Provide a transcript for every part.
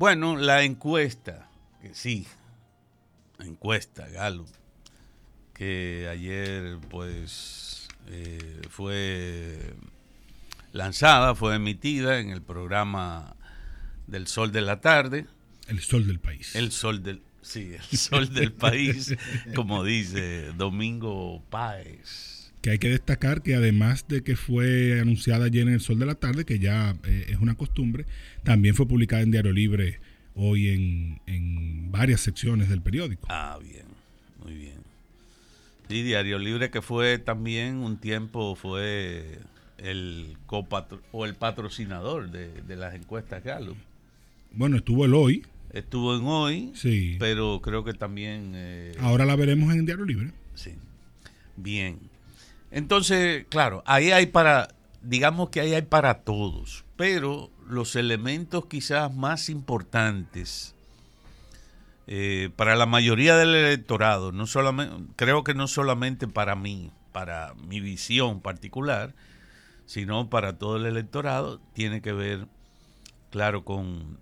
Bueno, la encuesta, que sí, la encuesta Gallup, que ayer pues fue lanzada, fue emitida en el programa del Sol de la Tarde. El Sol del País. El Sol del País, como dice Domingo Páez. Que hay que destacar que además de que fue anunciada ayer en el Sol de la Tarde, que ya es una costumbre, también fue publicada en Diario Libre hoy en varias secciones del periódico. Ah, bien, muy bien. Sí, Diario Libre, que fue también un tiempo, fue el patrocinador de las encuestas Gallup. Bueno, estuvo el Hoy. Estuvo en Hoy, sí, pero creo que también... ahora la veremos en Diario Libre. Sí, bien. Entonces, claro, digamos que ahí hay para todos, pero los elementos quizás más importantes para la mayoría del electorado, no solamente, creo que no solamente para mí, para mi visión particular, sino para todo el electorado, tiene que ver, claro, con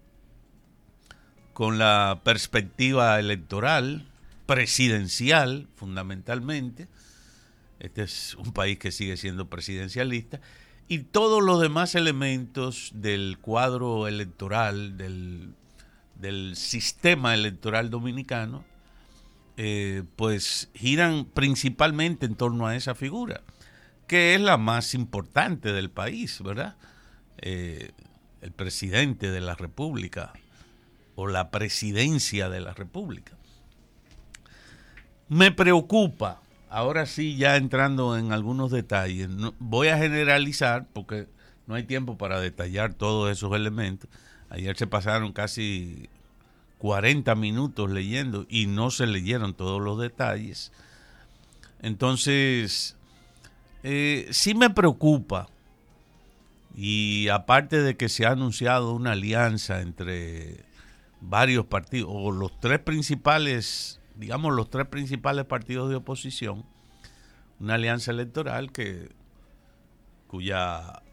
la perspectiva electoral, presidencial, fundamentalmente. Este es un país que sigue siendo presidencialista, y todos los demás elementos del cuadro electoral, del sistema electoral dominicano, pues giran principalmente en torno a esa figura, que es la más importante del país, ¿verdad? El presidente de la República o la presidencia de la República. Me preocupa, ahora sí, ya entrando en algunos detalles, no, voy a generalizar porque no hay tiempo para detallar todos esos elementos. Ayer se pasaron casi 40 minutos leyendo y no se leyeron todos los detalles. Entonces, sí me preocupa, y aparte de que se ha anunciado una alianza entre varios partidos, o los tres principales partidos de oposición, una alianza electoral cuya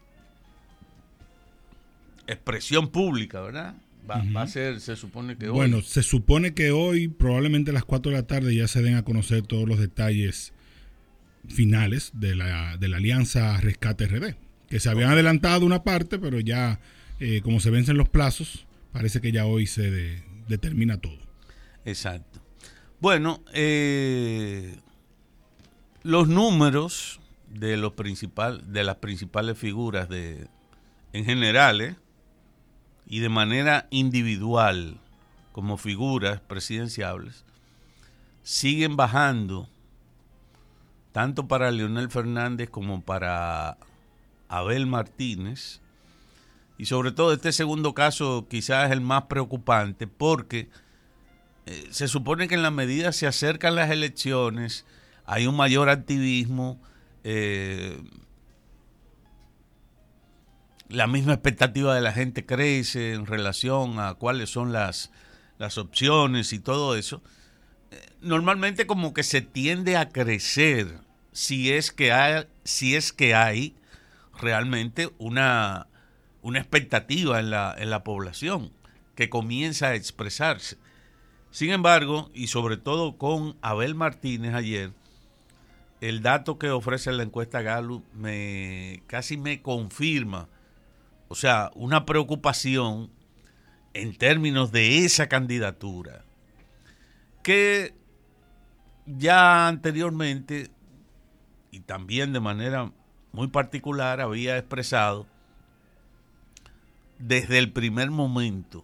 expresión pública, ¿verdad? Va a ser, se supone que hoy. Bueno, se supone que hoy, probablemente a las 4 de la tarde, ya se den a conocer todos los detalles finales de la alianza Rescate RD, que se habían adelantado una parte, pero ya, como se vencen los plazos, parece que ya hoy se determina todo. Exacto. Bueno, los números de las principales figuras en general, y de manera individual, como figuras presidenciables, siguen bajando, tanto para Leonel Fernández como para Abel Martínez. Y sobre todo este segundo caso quizás es el más preocupante, porque se supone que en la medida se acercan las elecciones, hay un mayor activismo, la misma expectativa de la gente crece en relación a cuáles son las opciones y todo eso. Normalmente como que se tiende a crecer si es que hay realmente una expectativa en la población que comienza a expresarse. Sin embargo, y sobre todo con Abel Martínez ayer, el dato que ofrece la encuesta Gallup casi me confirma, o sea, una preocupación en términos de esa candidatura, que ya anteriormente y también de manera muy particular había expresado desde el primer momento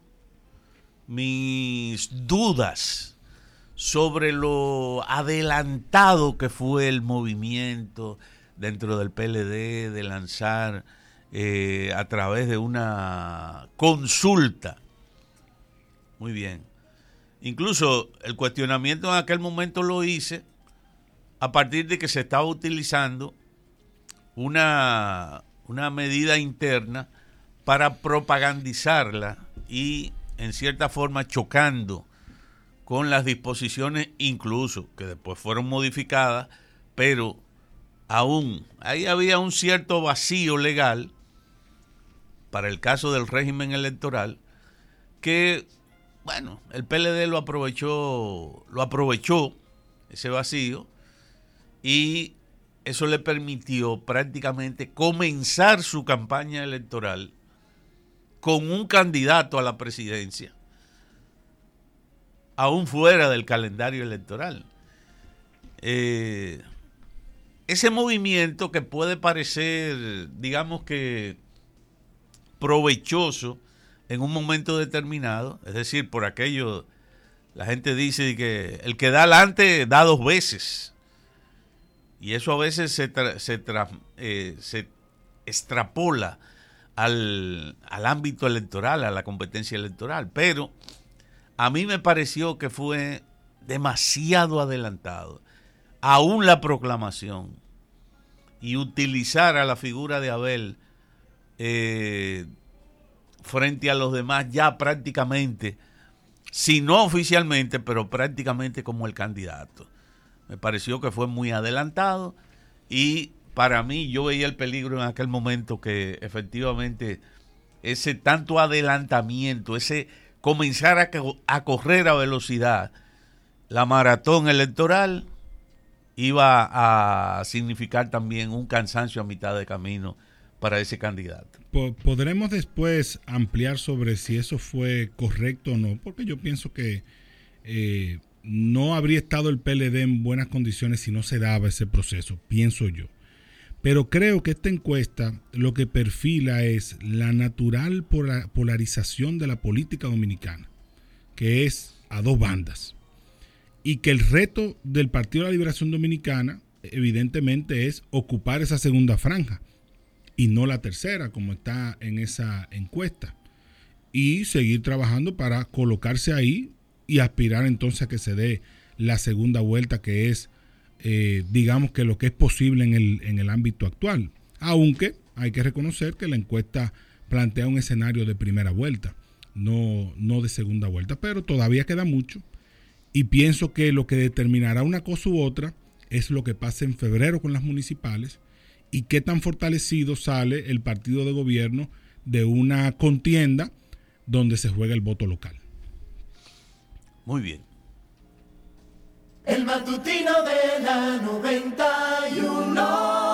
mis dudas sobre lo adelantado que fue el movimiento dentro del PLD de lanzar a través de una consulta. Muy bien. Incluso el cuestionamiento en aquel momento lo hice a partir de que se estaba utilizando una medida interna para propagandizarla y en cierta forma chocando con las disposiciones, incluso que después fueron modificadas, pero aún ahí había un cierto vacío legal para el caso del régimen electoral que bueno, el PLD lo aprovechó ese vacío, y eso le permitió prácticamente comenzar su campaña electoral con un candidato a la presidencia, aún fuera del calendario electoral. Ese movimiento que puede parecer, digamos que provechoso en un momento determinado, es decir, por aquello, la gente dice que el que da adelante da dos veces, y eso a veces se extrapola al ámbito electoral, a la competencia electoral, pero a mí me pareció que fue demasiado adelantado, aún la proclamación, y utilizar a la figura de Abel frente a los demás ya prácticamente, si no oficialmente, pero prácticamente como el candidato. Me pareció que fue muy adelantado, y para mí yo veía el peligro en aquel momento que efectivamente ese tanto adelantamiento, ese comenzar a correr a velocidad la maratón electoral, iba a significar también un cansancio a mitad de camino para ese candidato. Podremos después ampliar sobre si eso fue correcto o no, porque yo pienso que no habría estado el PLD en buenas condiciones si no se daba ese proceso, pienso yo. Pero creo que esta encuesta lo que perfila es la natural polarización de la política dominicana, que es a dos bandas. Y que el reto del Partido de la Liberación Dominicana evidentemente es ocupar esa segunda franja y no la tercera, como está en esa encuesta, y seguir trabajando para colocarse ahí y aspirar entonces a que se dé la segunda vuelta, que es digamos que lo que es posible en el ámbito actual, aunque hay que reconocer que la encuesta plantea un escenario de primera vuelta, no de segunda vuelta, pero todavía queda mucho, y pienso que lo que determinará una cosa u otra es lo que pase en febrero con las municipales y qué tan fortalecido sale el partido de gobierno de una contienda donde se juega el voto local. Muy bien. El matutino de la 91.